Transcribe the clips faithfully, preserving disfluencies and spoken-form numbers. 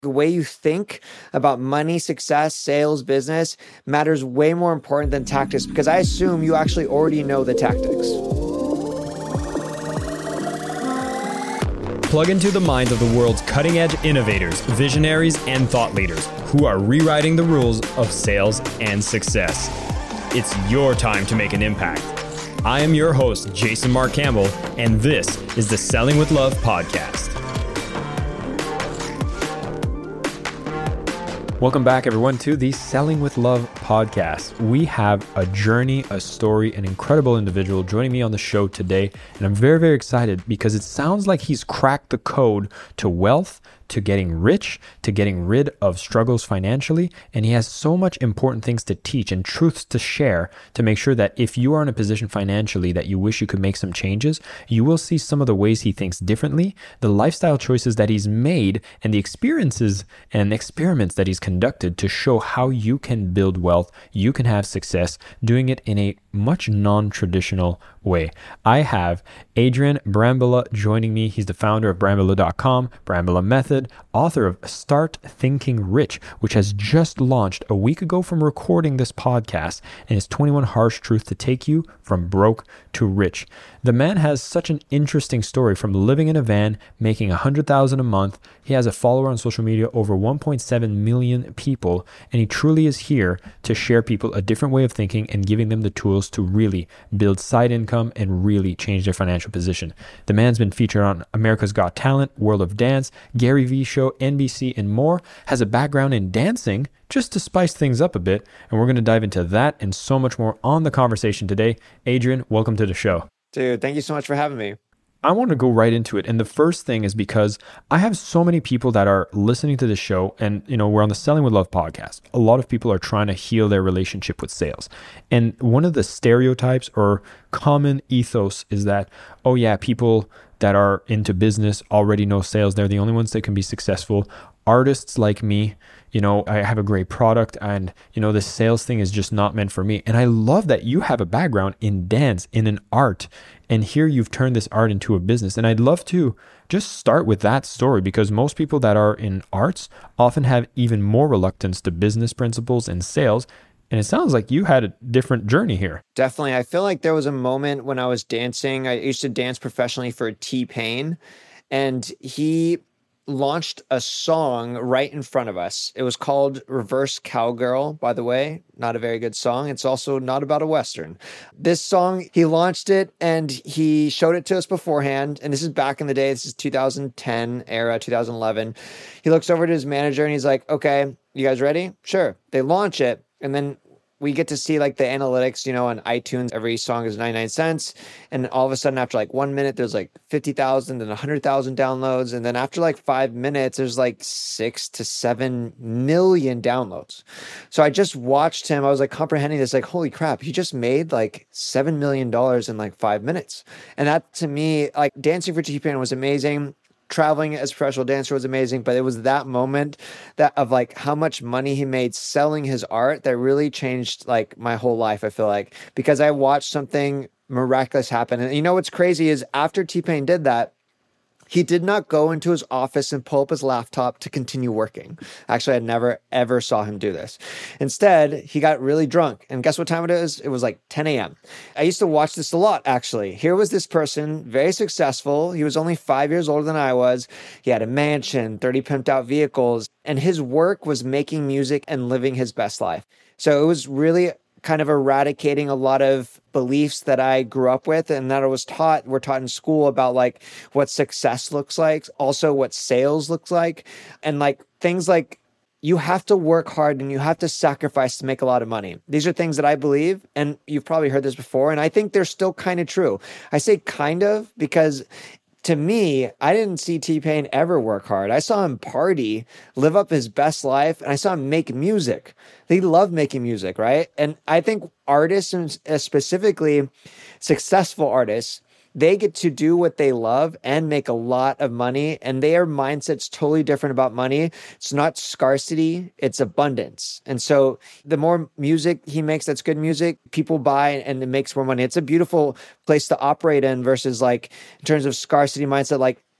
The way you think about money, success, sales, business matters way more important than tactics, because I assume you actually already know the tactics. Plug into the minds of the world's cutting-edge innovators, visionaries, and thought leaders who are rewriting the rules of sales and success. It's your time to make an impact. I am your host, Jason Mark Campbell, and this is the Selling with Love podcast. Welcome back, everyone, to the Selling with Love podcast. We have a journey, a story, an incredible individual joining me on the show today. And I'm very, very excited because it sounds like he's cracked the code to wealth, to getting rich, to getting rid of struggles financially. And he has so much important things to teach and truths to share to make sure that if you are in a position financially that you wish you could make some changes, you will see some of the ways he thinks differently, the lifestyle choices that he's made, and the experiences and experiments that he's conducted to show how you can build wealth, you can have success, doing it in a much non-traditional way. I have Adrian Brambilla joining me. He's the founder of Brambilla dot com, Brambilla Method, author of Start Thinking Rich, which has just launched a week ago from recording this podcast, and his twenty-one Harsh Truths to Take You from Broke to Rich. The man has such an interesting story from living in a van, making one hundred thousand dollars a month. He has a follower on social media, over one point seven million people, and he truly is here to share people a different way of thinking and giving them the tools to really build side income and really change their financial position. The man's been featured on America's Got Talent, World of Dance, Gary Vee Show, N B C, and more, has a background in dancing just to spice things up a bit, and we're going to dive into that and so much more on the conversation today. Adrian, welcome to the show. Dude, thank you so much for having me. I want to go right into it. And the first thing is because I have so many people that are listening to this show, and, you know, we're on the Selling with Love podcast. A lot of people are trying to heal their relationship with sales. And one of the stereotypes or common ethos is that, oh yeah, people that are into business already know sales. They're the only ones that can be successful. Artists like me, you know, I have a great product, and, you know, the sales thing is just not meant for me. And I love that you have a background in dance, in an art, and here you've turned this art into a business. And I'd love to just start with that story, because most people that are in arts often have even more reluctance to business principles and sales. And it sounds like you had a different journey here. Definitely. I feel like there was a moment when I was dancing. I used to dance professionally for T-Pain, and he launched a song right in front of us. It was called Reverse Cowgirl, by the way. Not a very good song. It's also not about a Western. This song, he launched it and he showed it to us beforehand. And this is back in the day. This is two thousand ten era, two thousand eleven. He looks over to his manager and he's like, okay, you guys ready? Sure. They launch it. And then we get to see like the analytics, you know, on iTunes, every song is ninety-nine cents. And all of a sudden after like one minute, there's like fifty thousand and one hundred thousand downloads. And then after like five minutes, there's like six to seven million downloads. So I just watched him. I was like comprehending this, like, holy crap, he just made like seven million dollars in like five minutes. And that to me, like dancing for T-Pain was amazing. Traveling as a professional dancer was amazing, but it was that moment that of like how much money he made selling his art that really changed like my whole life, I feel like, because I watched something miraculous happen. And you know what's crazy is after T-Pain did that, he did not go into his office and pull up his laptop to continue working. Actually, I never, ever saw him do this. Instead, he got really drunk. And guess what time it is? It was like ten a.m. I used to watch this a lot, actually. Here was this person, very successful. He was only five years older than I was. He had a mansion, thirty pimped out vehicles. And his work was making music and living his best life. So it was really kind of eradicating a lot of beliefs that I grew up with and that I was taught, we're taught in school about like what success looks like, also what sales looks like, and like things like you have to work hard and you have to sacrifice to make a lot of money. These are things that I believe, and you've probably heard this before, and I think they're still kind of true. I say kind of because to me, I didn't see T-Pain ever work hard. I saw him party, live up his best life, and I saw him make music. He loved making music, right? And I think artists, and specifically successful artists, they get to do what they love and make a lot of money, and their mindset's totally different about money. It's not scarcity, it's abundance. And so the more music he makes that's good music, people buy and it makes more money. It's a beautiful place to operate in versus like in terms of scarcity mindset, like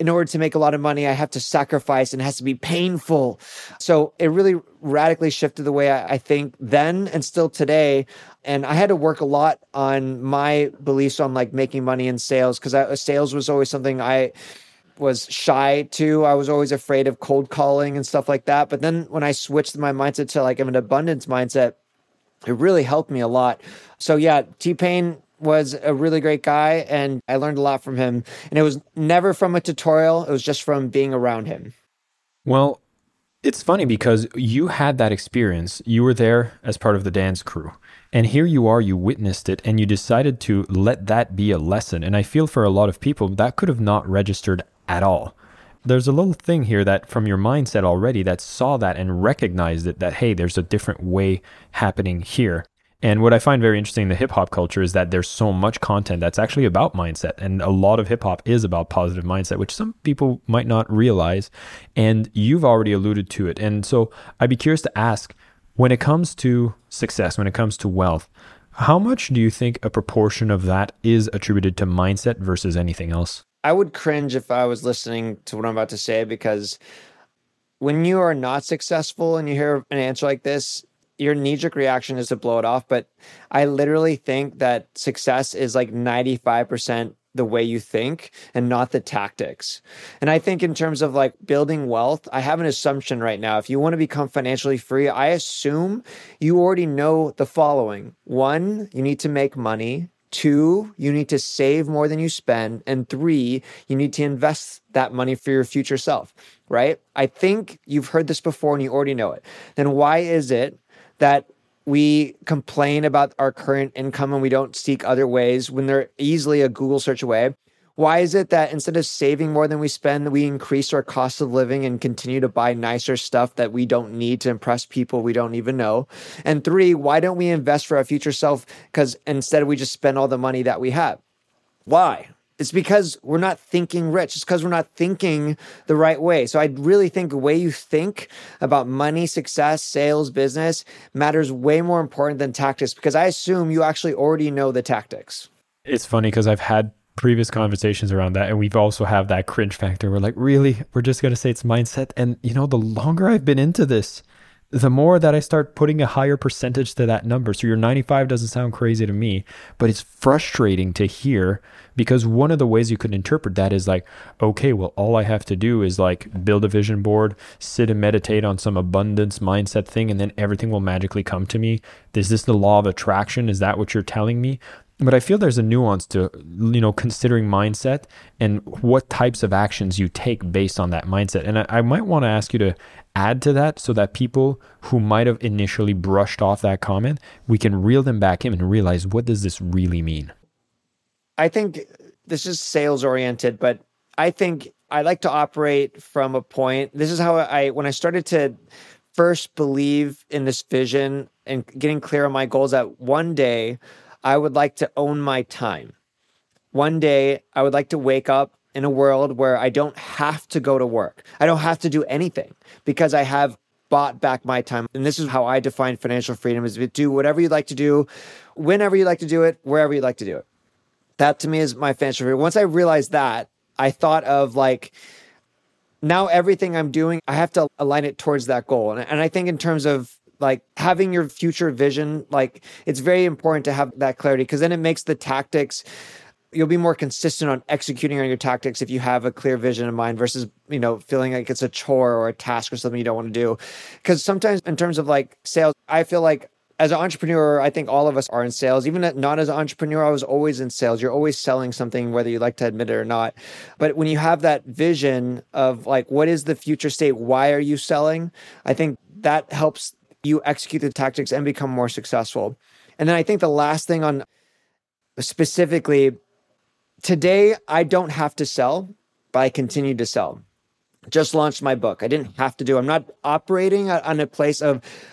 in order to make a lot of money, I have to sacrifice and it has to be painful. So it really radically shifted the way I, I think then and still today. And I had to work a lot on my beliefs on like making money in sales, because sales was always something I was shy to. I was always afraid of cold calling and stuff like that. But then when I switched my mindset to like an abundance mindset, it really helped me a lot. So yeah, T-Pain was a really great guy and I learned a lot from him. And it was never from a tutorial. It was just from being around him. Well, it's funny because you had that experience. You were there as part of the dance crew. And here you are, you witnessed it, and you decided to let that be a lesson. And I feel for a lot of people, that could have not registered at all. There's a little thing here that from your mindset already that saw that and recognized it, that, hey, there's a different way happening here. And what I find very interesting in the hip hop culture is that there's so much content that's actually about mindset. And a lot of hip hop is about positive mindset, which some people might not realize. And you've already alluded to it. And so I'd be curious to ask, when it comes to success, when it comes to wealth, how much do you think a proportion of that is attributed to mindset versus anything else? I would cringe if I was listening to what I'm about to say, because when you are not successful and you hear an answer like this, your knee-jerk reaction is to blow it off. But I literally think that success is like ninety-five percent the way you think and not the tactics. And I think in terms of like building wealth, I have an assumption right now. If you want to become financially free, I assume you already know the following. One, you need to make money. Two, you need to save more than you spend. And three, you need to invest that money for your future self, right? I think you've heard this before and you already know it. Then why is it that we complain about our current income and we don't seek other ways when they're easily a Google search away? Why is it that instead of saving more than we spend, we increase our cost of living and continue to buy nicer stuff that we don't need to impress people we don't even know? And three, why don't we invest for our future self? Because instead we just spend all the money that we have. Why? It's because we're not thinking rich. It's because we're not thinking the right way. So I really think the way you think about money, success, sales, business matters way more important than tactics, because I assume you actually already know the tactics. It's funny because I've had previous conversations around that, and we've also have that cringe factor. We're like, really? We're just going to say it's mindset? And you know, the longer I've been into this, the more that I start putting a higher percentage to that number. So your ninety-five doesn't sound crazy to me, but it's frustrating to hear, because one of the ways you could interpret that is like, okay, well, all I have to do is like build a vision board, sit and meditate on some abundance mindset thing, and then everything will magically come to me. Is this the law of attraction? Is that what you're telling me? But I feel there's a nuance to, you know, considering mindset and what types of actions you take based on that mindset. And I, I might want to ask you to add to that so that people who might have initially brushed off that comment, we can reel them back in and realize, what does this really mean? I think this is sales oriented, but I think I like to operate from a point. This is how I, when I started to first believe in this vision and getting clear on my goals, that one day I would like to own my time. One day, I would like to wake up in a world where I don't have to go to work. I don't have to do anything because I have bought back my time. And this is how I define financial freedom: is to do whatever you'd like to do, whenever you'd like to do it, wherever you'd like to do it. That to me is my financial freedom. Once I realized that, I thought of like, now everything I'm doing, I have to align it towards that goal. And, and I think in terms of like having your future vision, like it's very important to have that clarity, because then it makes the tactics, you'll be more consistent on executing on your tactics if you have a clear vision in mind versus, you know, feeling like it's a chore or a task or something you don't want to do. Because sometimes in terms of like sales, I feel like as an entrepreneur, I think all of us are in sales. Even not as an entrepreneur, I was always in sales. You're always selling something, whether you like to admit it or not. But when you have that vision of like, what is the future state? Why are you selling? I think that helps you execute the tactics and become more successful. And then I think the last thing on specifically, today, I don't have to sell, but I continue to sell. Just launched my book. I didn't have to do. I'm not operating on a place of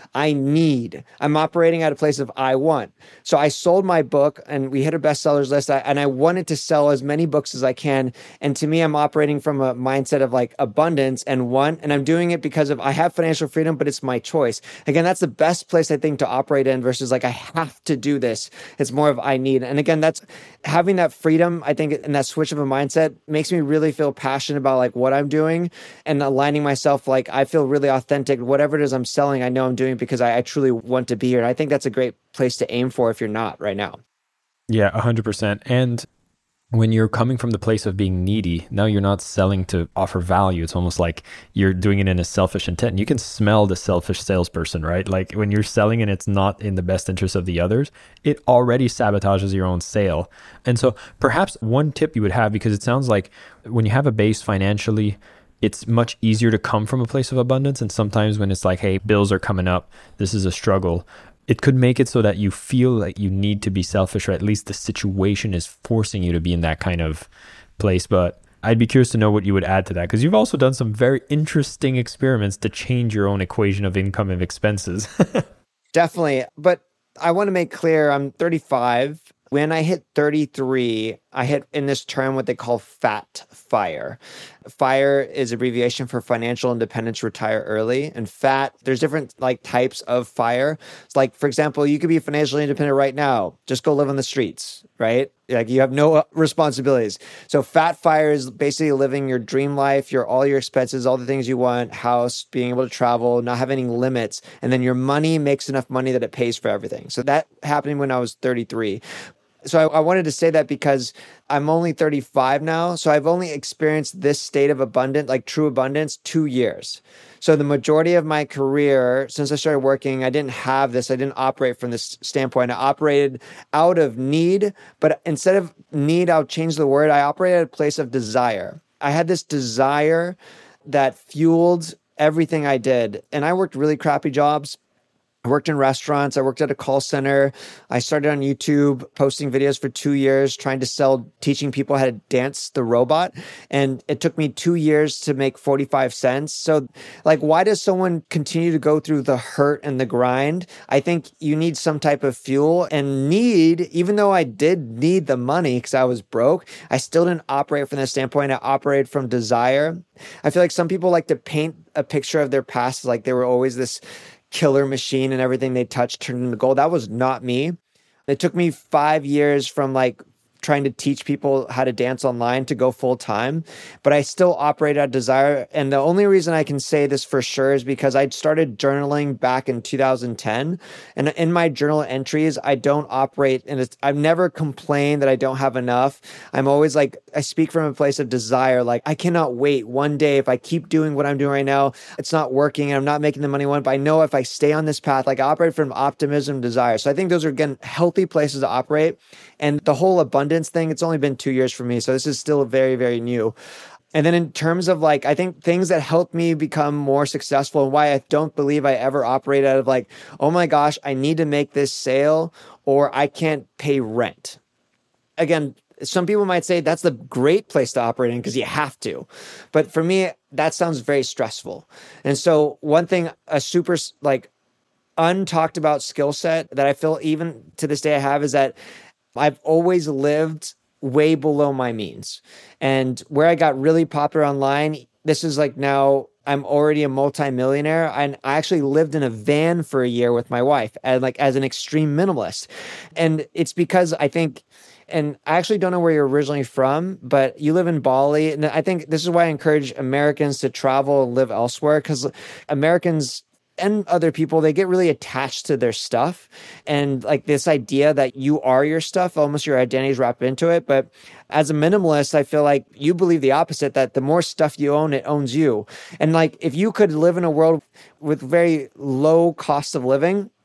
I need. I'm operating at a place of I want. So I sold my book and we hit a bestsellers list, and I wanted to sell as many books as I can. And to me, I'm operating from a mindset of like abundance and want, and I'm doing it because of I have financial freedom, but it's my choice. Again, that's the best place I think to operate in versus like I have to do this. It's more of I need. And again, that's having that freedom, I think, and that switch of a mindset makes me really feel passionate about like what I'm doing and aligning myself. Like I feel really authentic. Whatever it is I'm selling, I know I'm doing it because I, I truly want to be here. And I think that's a great place to aim for if you're not right now. Yeah, one hundred percent. And when you're coming from the place of being needy, now you're not selling to offer value. It's almost like you're doing it in a selfish intent. You can smell the selfish salesperson, right? Like when you're selling and it's not in the best interest of the others, it already sabotages your own sale. And so perhaps one tip you would have, because it sounds like when you have a base financially, it's much easier to come from a place of abundance. And sometimes when it's like, hey, bills are coming up, this is a struggle, it could make it so that you feel like you need to be selfish, or at least the situation is forcing you to be in that kind of place. But I'd be curious to know what you would add to that, because you've also done some very interesting experiments to change your own equation of income and expenses. Definitely. But I want to make clear, I'm thirty-five. When I hit thirty-three, I hit in this term what they call FAT FIRE. FIRE is abbreviation for financial independence, retire early. And FAT, there's different like types of FIRE. It's like, for example, you could be financially independent right now. Just go live on the streets, right? Like you have no responsibilities. So FAT FIRE is basically living your dream life, your all your expenses, all the things you want, house, being able to travel, not having any limits. And then your money makes enough money that it pays for everything. So that happened when I was thirty-three. So I, I wanted to say that because I'm only thirty-five now. So I've only experienced this state of abundance, like true abundance, two years. So the majority of my career, since I started working, I didn't have this. I didn't operate from this standpoint. I operated out of need, but instead of need, I'll change the word. I operated at a place of desire. I had this desire that fueled everything I did. And I worked really crappy jobs. I worked in restaurants. I worked at a call center. I started on YouTube posting videos for two years, trying to sell, teaching people how to dance the robot. And it took me two years to make forty-five cents. So like, why does someone continue to go through the hurt and the grind? I think you need some type of fuel and need, even though I did need the money because I was broke, I still didn't operate from that standpoint. I operated from desire. I feel like some people like to paint a picture of their past like they were always this killer machine and everything they touched turned into gold. That was not me. It took me five years from like trying to teach people how to dance online to go full time, but I still operate at desire. And the only reason I can say this for sure is because I started journaling back in two thousand ten. And in my journal entries, I don't operate and it's, I've never complained that I don't have enough. I'm always like, I speak from a place of desire. Like I cannot wait one day if I keep doing what I'm doing right now, it's not working and I'm not making the money I want, but I know if I stay on this path, like I operate from optimism, desire. So I think those are, again, healthy places to operate. And the whole abundance thing, it's only been two years for me. So this is still very, very new. And then in terms of like, I think things that helped me become more successful and why I don't believe I ever operate out of like, oh my gosh, I need to make this sale or I can't pay rent. Again, some people might say that's the great place to operate in because you have to. But for me, that sounds very stressful. And so one thing, a super like untalked about skill set that I feel even to this day I have is that I've always lived way below my means. And where I got really popular online, this is like now I'm already a multimillionaire. And I actually lived in a van for a year with my wife and like as an extreme minimalist. And it's because I think, and I actually don't know where you're originally from, but you live in Bali. And I think this is why I encourage Americans to travel and live elsewhere, because Americans and other people, they get really attached to their stuff. And like this idea that you are your stuff, almost your identity is wrapped into it. But as a minimalist, I feel like you believe the opposite, that the more stuff you own, it owns you. And like, if you could live in a world with very low cost of living,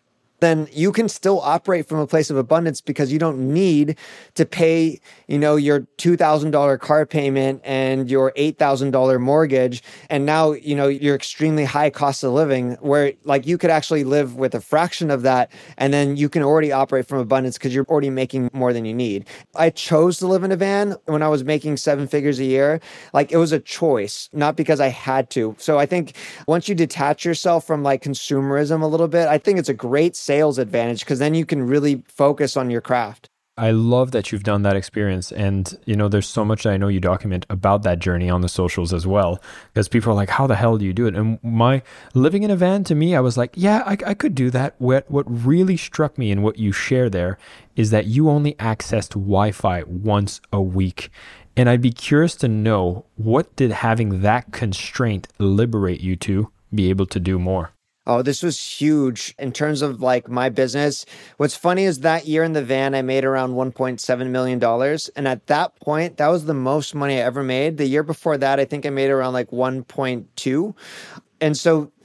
then you can still operate from a place of abundance because you don't need to pay, you know, your two thousand dollars car payment and your eight thousand dollars mortgage. And now, you know, your extremely high cost of living where like you could actually live with a fraction of that. And then you can already operate from abundance because you're already making more than you need. I chose to live in a van when I was making seven figures a year. Like it was a choice, not because I had to. So I think once you detach yourself from like consumerism a little bit, I think it's a great sales advantage because then you can really focus on your craft. I love that you've done that experience. And, you know, there's so much that I know you document about that journey on the socials as well, because people are like, how the hell do you do it? And my living in a van, to me, I was like, yeah, I, I could do that. What, what really struck me in what you share there is that you only accessed Wi-Fi once a week. And I'd be curious to know, what did having that constraint liberate you to be able to do more? Oh, this was huge in terms of like my business. What's funny is that year in the van, I made around one point seven million dollars. And at that point, that was the most money I ever made. The year before that, I think I made around like one point two. And so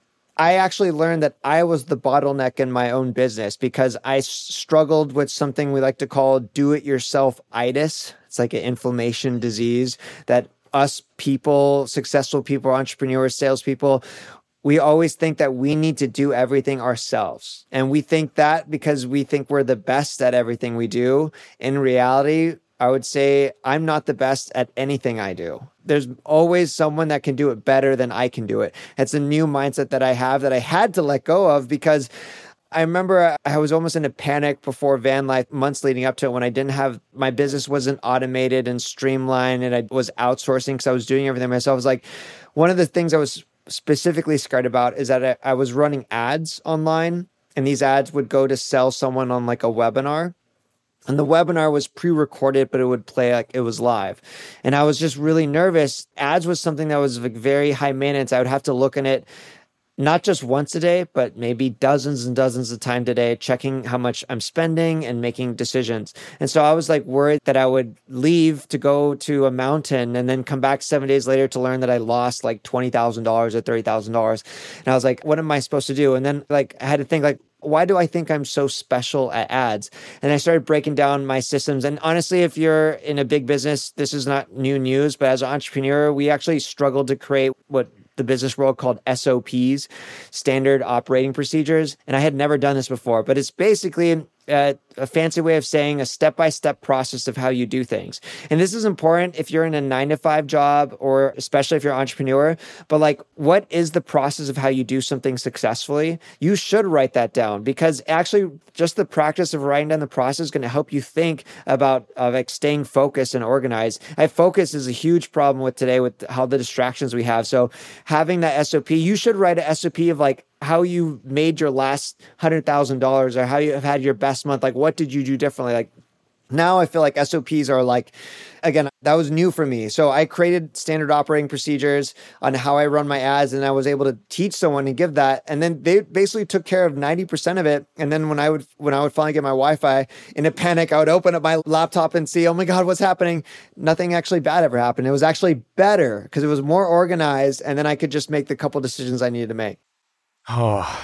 I actually learned that I was the bottleneck in my own business because I struggled with something we like to call do-it-yourself-itis. It's like an inflammation disease that us people, successful people, entrepreneurs, salespeople, we always think that we need to do everything ourselves. And we think that because we think we're the best at everything we do. In reality, I would say I'm not the best at anything I do. There's always someone that can do it better than I can do it. It's a new mindset that I have that I had to let go of because I remember I was almost in a panic before van life, months leading up to it, when I didn't have, my business wasn't automated and streamlined and I was outsourcing because I was doing everything myself. I was like, one of the things I was specifically scared about is that I, I was running ads online, and these ads would go to sell someone on like a webinar. And the webinar was pre-recorded, but it would play like it was live. And I was just really nervous. Ads was something that was like very high maintenance. I would have to look in it not just once a day, but maybe dozens and dozens of times a day, checking how much I'm spending and making decisions. And so I was like worried that I would leave to go to a mountain and then come back seven days later to learn that I lost like twenty thousand dollars or thirty thousand dollars. And I was like, what am I supposed to do? And then like I had to think like, why do I think I'm so special at ads? And I started breaking down my systems. And honestly, if you're in a big business, this is not new news, but as an entrepreneur, we actually struggled to create what the business world called S O Ps, standard operating procedures. And I had never done this before, but it's basically a, a fancy way of saying a step-by-step process of how you do things. And this is important if you're in a nine to five job, or especially if you're an entrepreneur, but like, what is the process of how you do something successfully? You should write that down, because actually just the practice of writing down the process is going to help you think about uh, like staying focused and organized. I focus is a huge problem with today with how the distractions we have. So having that S O P, you should write an S O P of like how you made your last one hundred thousand dollars, or how you have had your best month. Like, what did you do differently? Like, now I feel like S O Ps are like, again, that was new for me. So I created standard operating procedures on how I run my ads, and I was able to teach someone and give that. And then they basically took care of ninety percent of it. And then when I would, when I would finally get my Wi-Fi, in a panic, I would open up my laptop and see, oh my God, what's happening? Nothing actually bad ever happened. It was actually better because it was more organized. And then I could just make the couple decisions I needed to make. Oh,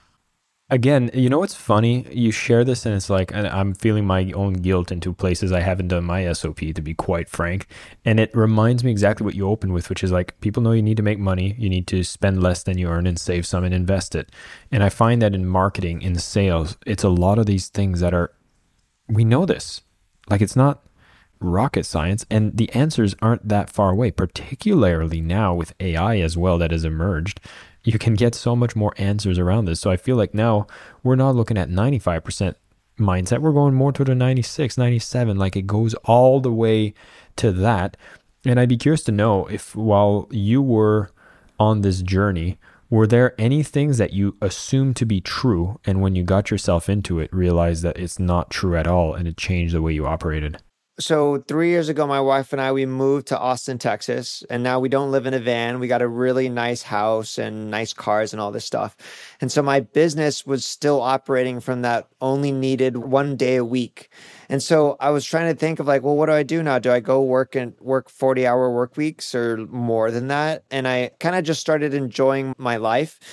again, you know what's funny? You share this and it's like, and I'm feeling my own guilt into places I haven't done my S O P, to be quite frank. And it reminds me exactly what you opened with, which is like, people know you need to make money. You need to spend less than you earn and save some and invest it. And I find that in marketing, in sales, it's a lot of these things that are, we know this. Like, it's not rocket science, and the answers aren't that far away, particularly now with A I as well that has emerged. You can get so much more answers around this. So I feel like now we're not looking at ninety-five percent mindset. We're going more toward a ninety-six, ninety-seven. Like, it goes all the way to that. And I'd be curious to know if, while you were on this journey, were there any things that you assumed to be true, and when you got yourself into it, realized that it's not true at all, and it changed the way you operated? So three years ago, my wife and I, we moved to Austin, Texas, and now we don't live in a van. We got a really nice house and nice cars and all this stuff. And so my business was still operating from that only needed one day a week. And so I was trying to think of like, well, what do I do now? Do I go work and work forty hour work weeks or more than that? And I kind of just started enjoying my life.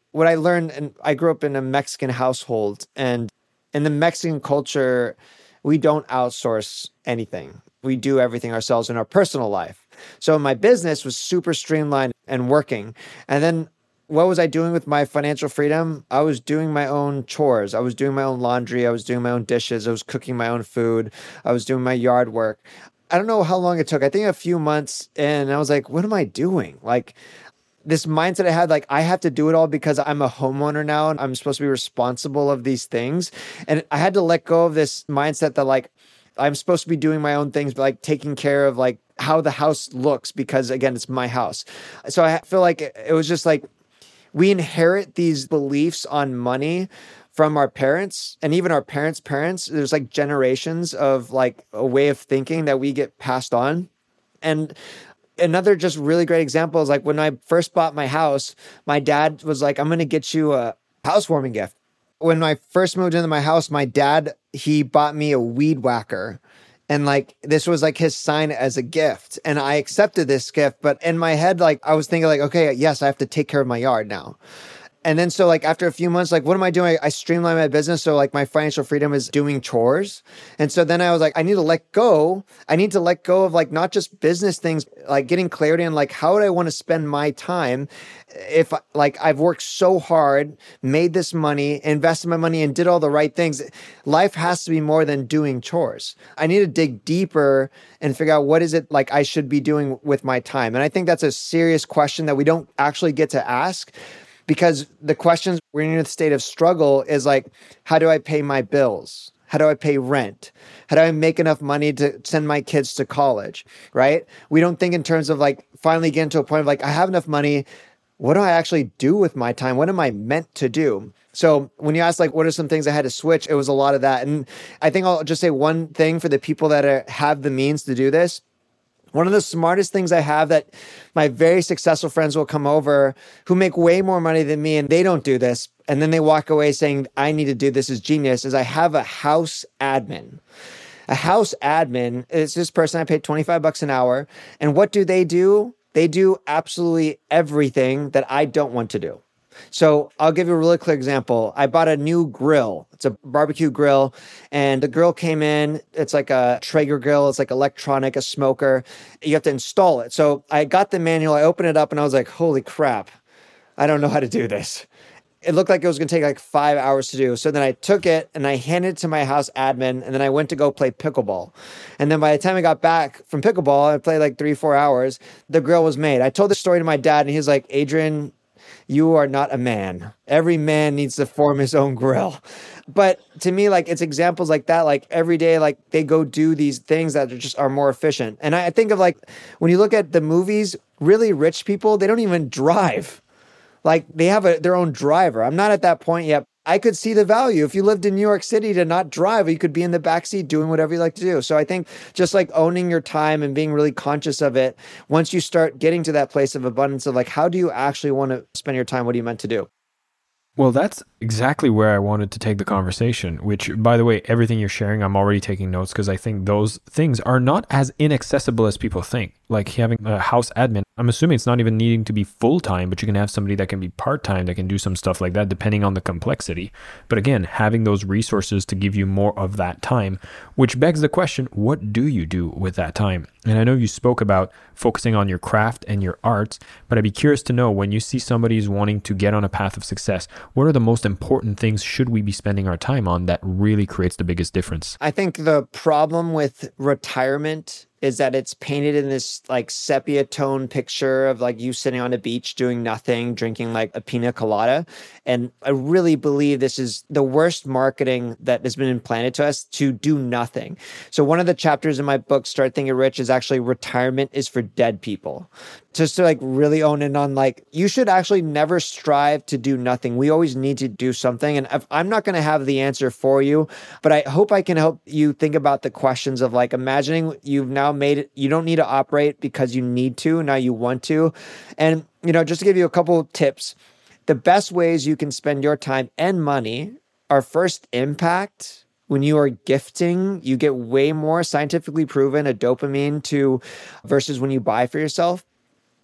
what I learned, and I grew up in a Mexican household, and in the Mexican culture, we don't outsource anything. We do everything ourselves in our personal life. So my business was super streamlined and working. And then what was I doing with my financial freedom? I was doing my own chores. I was doing my own laundry. I was doing my own dishes. I was cooking my own food. I was doing my yard work. I don't know how long it took. I think a few months in, I was like, what am I doing? Like, this mindset I had, like, I have to do it all because I'm a homeowner now and I'm supposed to be responsible of these things. And I had to let go of this mindset that, like, I'm supposed to be doing my own things, but like taking care of like how the house looks because, again, it's my house. So I feel like it was just like we inherit these beliefs on money from our parents and even our parents' parents. There's like generations of like a way of thinking that we get passed on. And another just really great example is like when I first bought my house, my dad was like, I'm going to get you a housewarming gift. When I first moved into my house, my dad, he bought me a weed whacker. And like, this was like his sign as a gift. And I accepted this gift. But in my head, like, I was thinking like, okay, yes, I have to take care of my yard now. And then so like after a few months, like, what am I doing? I streamlined my business. So like my financial freedom is doing chores. And so then I was like, I need to let go. I need to let go of like, not just business things, like getting clarity on like, how would I want to spend my time if like I've worked so hard, made this money, invested my money and did all the right things. Life has to be more than doing chores. I need to dig deeper and figure out what is it like I should be doing with my time. And I think that's a serious question that we don't actually get to ask. Because the questions we're in a state of struggle is like, how do I pay my bills? How do I pay rent? How do I make enough money to send my kids to college, right? We don't think in terms of like finally getting to a point of like, I have enough money. What do I actually do with my time? What am I meant to do? So when you ask like, what are some things I had to switch? It was a lot of that. And I think I'll just say one thing for the people that are, have the means to do this. One of the smartest things I have that my very successful friends will come over who make way more money than me and they don't do this. And then they walk away saying, I need to do this as genius, is I have a house admin. A house admin is this person I paid twenty-five bucks an hour. And what do they do? They do absolutely everything that I don't want to do. So I'll give you a really clear example. I bought a new grill. It's a barbecue grill. And the grill came in. It's like a Traeger grill. It's like electronic, a smoker. You have to install it. So I got the manual. I opened it up and I was like, holy crap. I don't know how to do this. It looked like it was going to take like five hours to do. So then I took it and I handed it to my house admin. And then I went to go play pickleball. And then by the time I got back from pickleball, I played like three, four hours. The grill was made. I told the story to my dad and he's like, Adrian, you are not a man. Every man needs to form his own grill. But to me, like, it's examples like that. Like every day, like they go do these things that are just are more efficient. And I think of like, when you look at the movies, really rich people, they don't even drive. Like they have a, their own driver. I'm not at that point yet. I could see the value. If you lived in New York City to not drive, you could be in the backseat doing whatever you like to do. So I think just like owning your time and being really conscious of it, once you start getting to that place of abundance of like, how do you actually want to spend your time? What are you meant to do? Well, that's exactly where I wanted to take the conversation, which, by the way, everything you're sharing, I'm already taking notes because I think those things are not as inaccessible as people think. Like having a house admin, I'm assuming it's not even needing to be full-time, but you can have somebody that can be part-time that can do some stuff like that depending on the complexity. But again, having those resources to give you more of that time, which begs the question, what do you do with that time? And I know you spoke about focusing on your craft and your arts, but I'd be curious to know when you see somebody who's wanting to get on a path of success, what are the most important things should we be spending our time on that really creates the biggest difference? I think the problem with retirement is that it's painted in this like sepia tone picture of like you sitting on a beach doing nothing, drinking like a pina colada. And I really believe this is the worst marketing that has been implanted to us, to do nothing. So one of the chapters in my book, Start Thinking Rich, is actually retirement is for dead people. Just to like really own in on like, you should actually never strive to do nothing. We always need to do something. And if, I'm not going to have the answer for you, but I hope I can help you think about the questions of like imagining you've now made it. You don't need to operate because you need to. Now you want to. And, you know, just to give you a couple of tips, the best ways you can spend your time and money are first impact. When you are gifting, you get way more scientifically proven a dopamine to versus when you buy for yourself.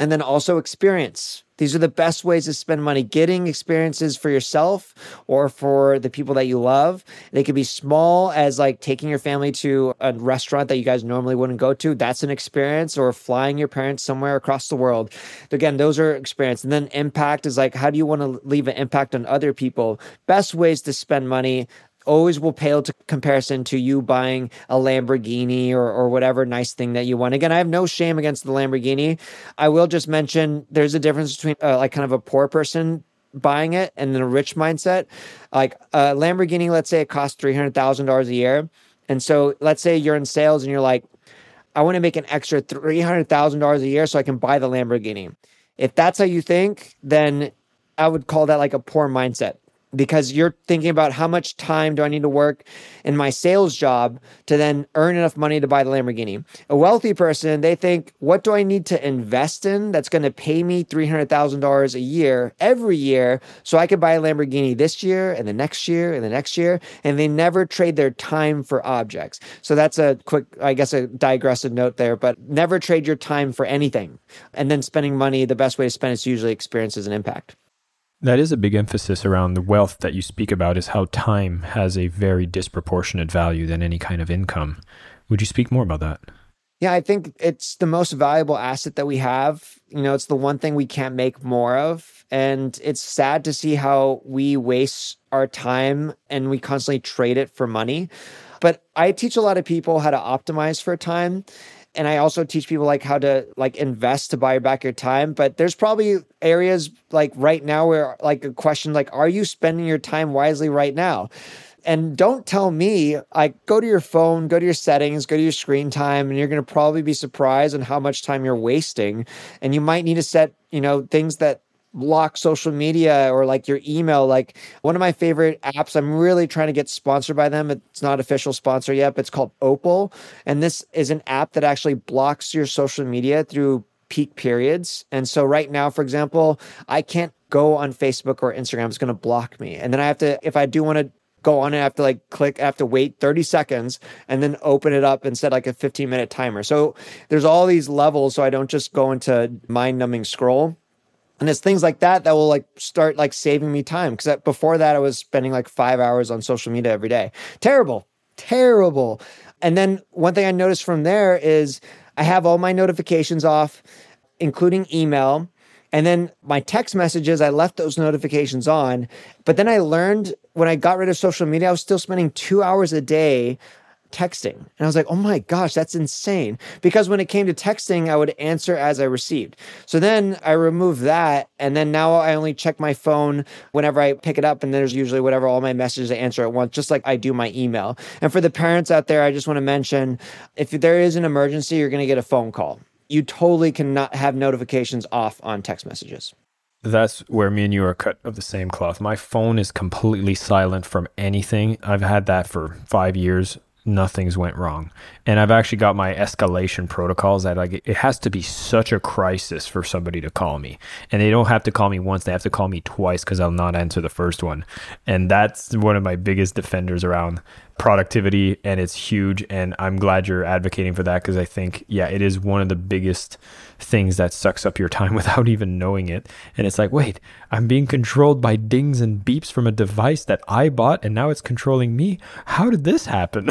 And then also experience. These are the best ways to spend money. Getting experiences for yourself or for the people that you love. They could be small as like taking your family to a restaurant that you guys normally wouldn't go to. That's an experience. Or flying your parents somewhere across the world. Again, those are experience. And then impact is like, how do you want to leave an impact on other people? Best ways to spend money always will pale to comparison to you buying a Lamborghini or, or whatever nice thing that you want. Again, I have no shame against the Lamborghini. I will just mention there's a difference between uh, like kind of a poor person buying it and then a rich mindset. Like a Lamborghini, let's say it costs three hundred thousand dollars a year. And so let's say you're in sales and you're like, I want to make an extra three hundred thousand dollars a year so I can buy the Lamborghini. If that's how you think, then I would call that like a poor mindset. Because you're thinking about how much time do I need to work in my sales job to then earn enough money to buy the Lamborghini. A wealthy person, they think, what do I need to invest in that's going to pay me three hundred thousand dollars a year, every year, so I can buy a Lamborghini this year and the next year and the next year, and they never trade their time for objects. So that's a quick, I guess, a digressive note there, but never trade your time for anything. And then spending money, the best way to spend is usually experiences and impact. That is a big emphasis around the wealth that you speak about, is how time has a very disproportionate value than any kind of income. Would you speak more about that? Yeah, I think it's the most valuable asset that we have. You know, it's the one thing we can't make more of. And it's sad to see how we waste our time and we constantly trade it for money. But I teach a lot of people how to optimize for time. And I also teach people like how to like invest to buy back your time. But there's probably areas like right now where like a question like, are you spending your time wisely right now? And don't tell me, like go to your phone, go to your settings, go to your screen time, and you're going to probably be surprised on how much time you're wasting. And you might need to set, you know, things that block social media or like your email. Like one of my favorite apps, I'm really trying to get sponsored by them. It's not official sponsor yet, but it's called Opal. And this is an app that actually blocks your social media through peak periods. And so right now, for example, I can't go on Facebook or Instagram. It's going to block me. And then I have to, if I do want to go on it, I have to like click, I have to wait thirty seconds and then open it up and set like a fifteen minute timer. So there's all these levels. So I don't just go into mind numbing scroll. And it's things like that that will like start like saving me time. Because before that, I was spending like five hours on social media every day. Terrible, terrible. And then one thing I noticed from there is I have all my notifications off, including email. And then my text messages, I left those notifications on. But then I learned when I got rid of social media, I was still spending two hours a day texting. And I was like, oh my gosh, that's insane. Because when it came to texting, I would answer as I received. So then I removed that. And then now I only check my phone whenever I pick it up. And there's usually whatever, all my messages I answer at once, just like I do my email. And for the parents out there, I just want to mention, if there is an emergency, you're going to get a phone call. You totally cannot have notifications off on text messages. That's where me and you are cut of the same cloth. My phone is completely silent from anything. I've had that for five years. Nothing's went wrong. And I've actually got my escalation protocols that like it has to be such a crisis for somebody to call me. And they don't have to call me once, they have to call me twice because I'll not answer the first one. And that's one of my biggest defenders around productivity, and it's huge. And I'm glad you're advocating for that, because I think, yeah, it is one of the biggest things that sucks up your time without even knowing it. And it's like, wait, I'm being controlled by dings and beeps from a device that I bought, and now it's controlling me. How did this happen?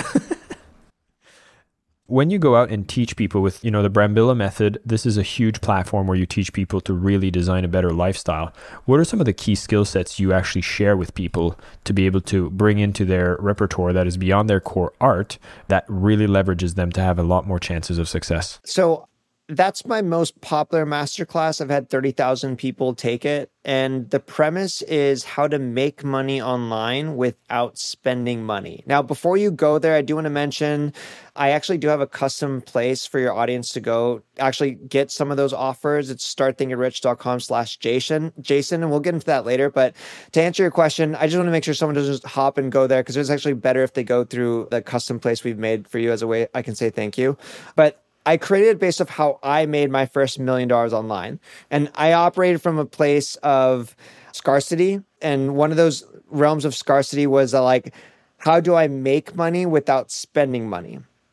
When you go out and teach people with, you know, the Brambilla method, this is a huge platform where you teach people to really design a better lifestyle. What are some of the key skill sets you actually share with people to be able to bring into their repertoire that is beyond their core art that really leverages them to have a lot more chances of success? So that's my most popular masterclass. I've had thirty thousand people take it. And the premise is how to make money online without spending money. Now, before you go there, I do want to mention, I actually do have a custom place for your audience to go actually get some of those offers. It's startthinkingrich.com slash Jason, Jason, and we'll get into that later. But to answer your question, I just want to make sure someone doesn't just hop and go there, because it's actually better if they go through the custom place we've made for you as a way I can say thank you. But I created it based off how I made my first million dollars online. And I operated from a place of scarcity. And one of those realms of scarcity was uh, like, how do I make money without spending money?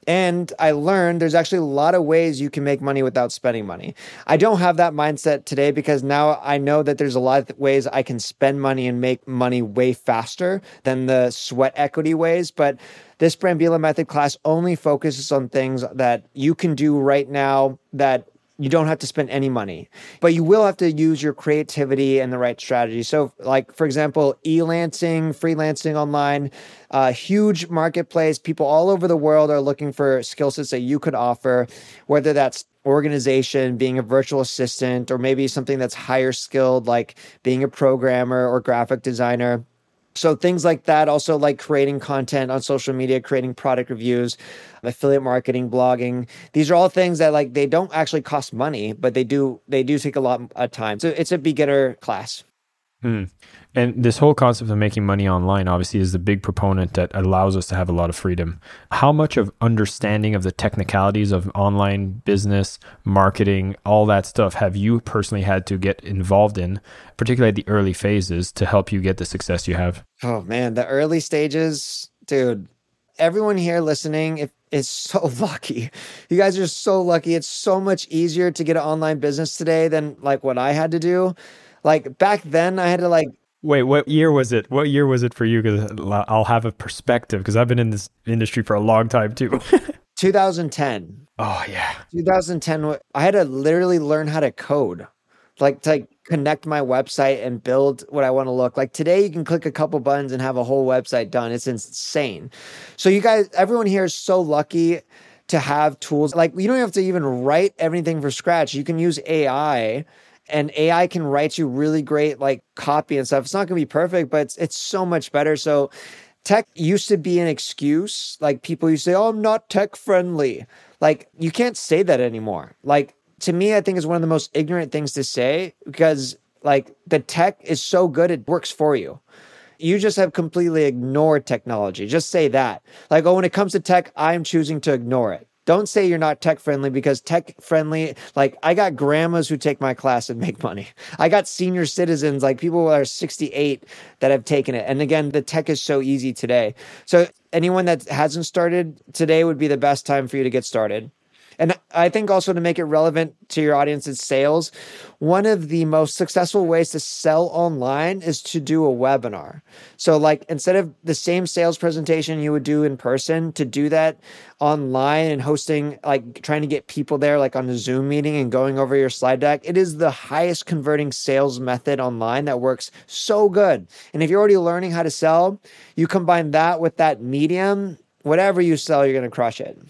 And I learned there's actually a lot of ways you can make money without spending money. I don't have that mindset today because now I know that there's a lot of ways I can spend money and make money way faster than the sweat equity ways. But this Brambilla Method class only focuses on things that you can do right now that you don't have to spend any money, but you will have to use your creativity and the right strategy. So like, for example, e-lancing, freelancing online, a huge marketplace. People all over the world are looking for skill sets that you could offer, whether that's organization, being a virtual assistant, or maybe something that's higher skilled, like being a programmer or graphic designer. So things like that, also like creating content on social media, creating product reviews, affiliate marketing, blogging. These are all things that like they don't actually cost money, but they do they do take a lot of time. So it's a beginner class. Hmm. And this whole concept of making money online obviously is the big proponent that allows us to have a lot of freedom. How much of understanding of the technicalities of online business, marketing, all that stuff have you personally had to get involved in, particularly at the early phases, to help you get the success you have? Oh man, the early stages, dude. Everyone here listening is so lucky. You guys are so lucky. It's so much easier to get an online business today than like what I had to do. Like back then I had to like, wait, what year was it? What year was it for you? Because I'll have a perspective because I've been in this industry for a long time too. two thousand ten. Oh yeah. two thousand ten. I had to literally learn how to code, like to like, connect my website and build what I want to look like. Today, you can click a couple buttons and have a whole website done. It's insane. So you guys, everyone here is so lucky to have tools. Like you don't have to even write everything from scratch. You can use A I. And A I can write you really great like copy and stuff. It's not going to be perfect, but it's, it's so much better. So tech used to be an excuse. Like people used to say, oh, I'm not tech friendly. Like you can't say that anymore. Like to me, I think it's one of the most ignorant things to say because like the tech is so good, it works for you. You just have completely ignored technology. Just say that. Like, oh, when it comes to tech, I'm choosing to ignore it. Don't say you're not tech friendly because tech friendly, like I got grandmas who take my class and make money. I got senior citizens, like people who are sixty-eight that have taken it. And again, the tech is so easy today. So anyone that hasn't started, today would be the best time for you to get started. And I think also to make it relevant to your audience's sales, one of the most successful ways to sell online is to do a webinar. So like instead of the same sales presentation you would do in person, to do that online and hosting, like trying to get people there like on a Zoom meeting and going over your slide deck, it is the highest converting sales method online that works so good. And if you're already learning how to sell, you combine that with that medium, whatever you sell, you're going to crush it.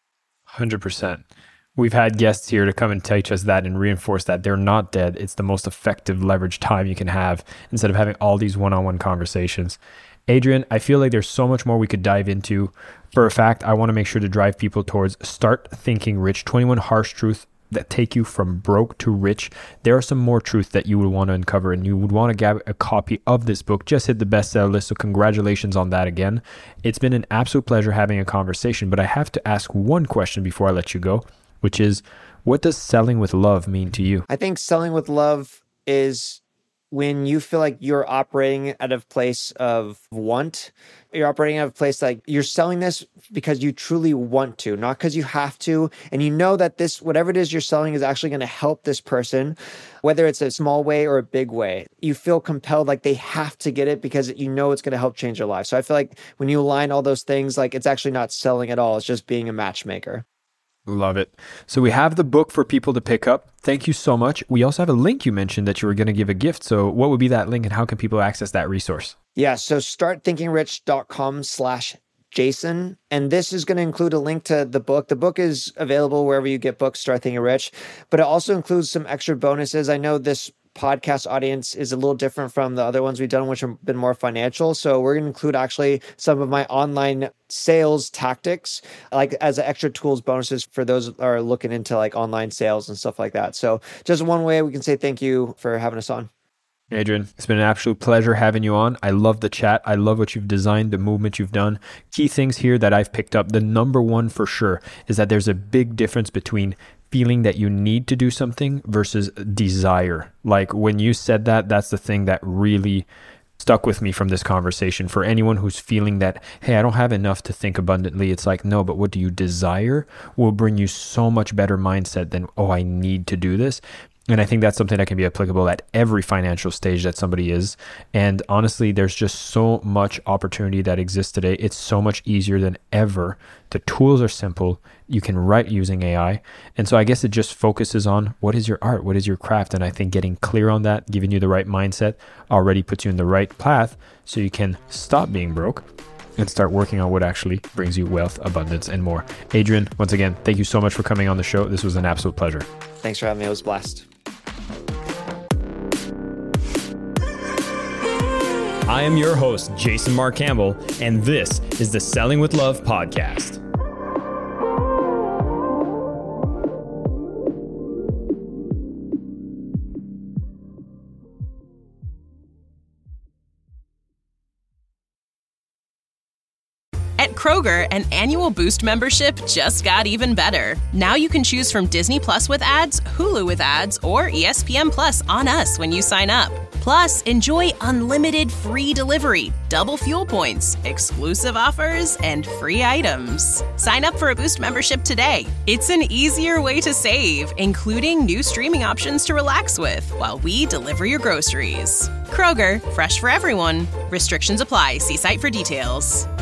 one hundred percent. We've had guests here to come and teach us that and reinforce that they're not dead. It's the most effective leverage time you can have instead of having all these one-on-one conversations. Adrian, I feel like there's so much more we could dive into. For a fact, I want to make sure to drive people towards Start Thinking Rich, twenty-one harsh truths that take you from broke to rich. There are some more truths that you would want to uncover, and you would want to get a copy of this book. Just hit the bestseller list, so congratulations on that again. It's been an absolute pleasure having a conversation, but I have to ask one question before I let you go, which is, what does selling with love mean to you? I think selling with love is when you feel like you're operating at a place of want. You're operating at a place like you're selling this because you truly want to, not because you have to. And you know that this, whatever it is you're selling is actually going to help this person, whether it's a small way or a big way. You feel compelled, like they have to get it because you know it's going to help change their life. So I feel like when you align all those things, like it's actually not selling at all. It's just being a matchmaker. Love it. So we have the book for people to pick up. Thank you so much. We also have a link you mentioned that you were going to give a gift. So what would be that link and how can people access that resource? Yeah. So startthinkingrich.com slash Jason. And this is going to include a link to the book. The book is available wherever you get books, Start Thinking Rich, but it also includes some extra bonuses. I know this podcast audience is a little different from the other ones we've done, which have been more financial. So we're going to include actually some of my online sales tactics, like as extra tools, bonuses for those that are looking into like online sales and stuff like that. So just one way we can say thank you for having us on. Adrian, it's been an absolute pleasure having you on. I love the chat. I love what you've designed, the movement you've done. Key things here that I've picked up. The number one for sure is that there's a big difference between feeling that you need to do something versus desire. Like when you said that, that's the thing that really stuck with me from this conversation. For anyone who's feeling that, hey, I don't have enough to think abundantly, it's like, no, but what do you desire will bring you so much better mindset than, oh, I need to do this. And I think that's something that can be applicable at every financial stage that somebody is. And honestly, there's just so much opportunity that exists today. It's so much easier than ever. The tools are simple. You can write using A I. And so I guess it just focuses on what is your art? What is your craft? And I think getting clear on that, giving you the right mindset already puts you in the right path so you can stop being broke and start working on what actually brings you wealth, abundance, and more. Adrian, once again, thank you so much for coming on the show. This was an absolute pleasure. Thanks for having me. It was a blast. I am your host, Jason Mark Campbell, and this is the Selling with Love podcast. At Kroger, an annual Boost membership just got even better. Now you can choose from Disney Plus with ads, Hulu with ads, or E S P N Plus on us when you sign up. Plus, enjoy unlimited free delivery, double fuel points, exclusive offers, and free items. Sign up for a Boost membership today. It's an easier way to save, including new streaming options to relax with while we deliver your groceries. Kroger, fresh for everyone. Restrictions apply. See site for details.